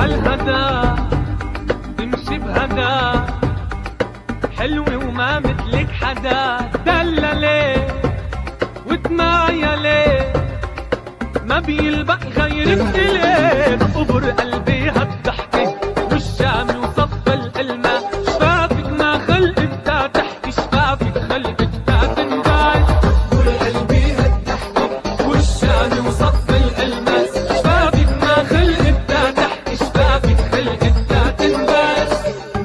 عالهدى تمشي بهدى حلوة وما مثلك حدا. دللي وتمايلي ما بيلبق غيرك إلي. بقبر قلبي هالضحكة والشام وصف القلمة. شفافك ما خلقتها تحكي شفافك خلقتها تنباس. بقبر قلبي هالضحكة والشام وصف القلمة. شفافك ما خلقتها تحكي شفافك خلقتها تنباس.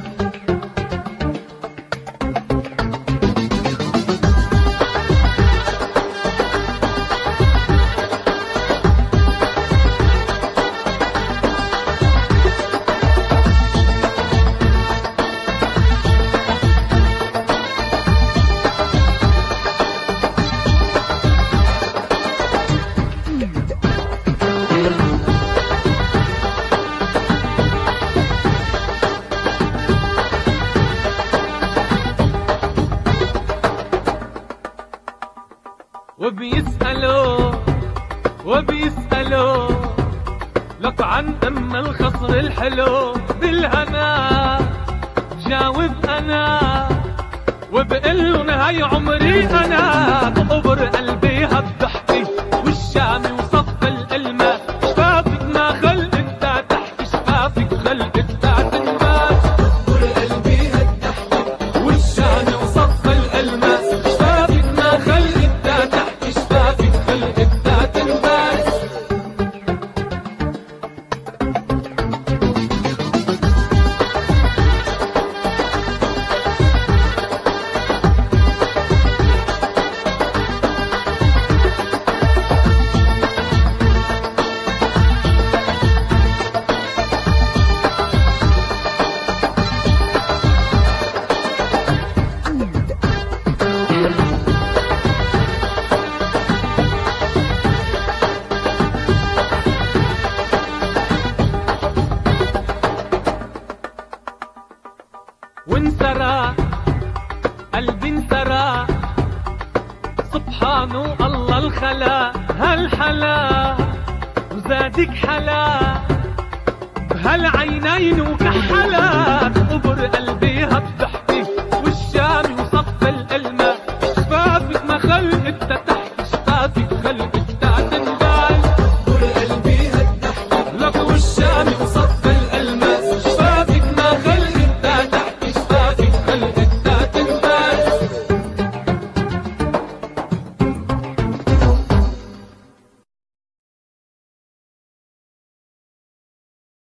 وبيسألوا لك عن أم الخصر الحلو. بالهنا جاوب أنا وبقلن هاي عمري أنا. بقبر قلبي هالضحكة والشام وصف القلمة. شفافك ما خلقتها تحكي شفافك خلقتها تنباس. بقبر قلبي هالضحكة والشام وصف القلمة. شفافك ما خلقتها تحكي شفافك خلقتها تنباس. وانسرى قلبي انسرى سبحان الله الخلا. هالحلا وزادك حلا بهالعينين وكحلا. بقبر قلبي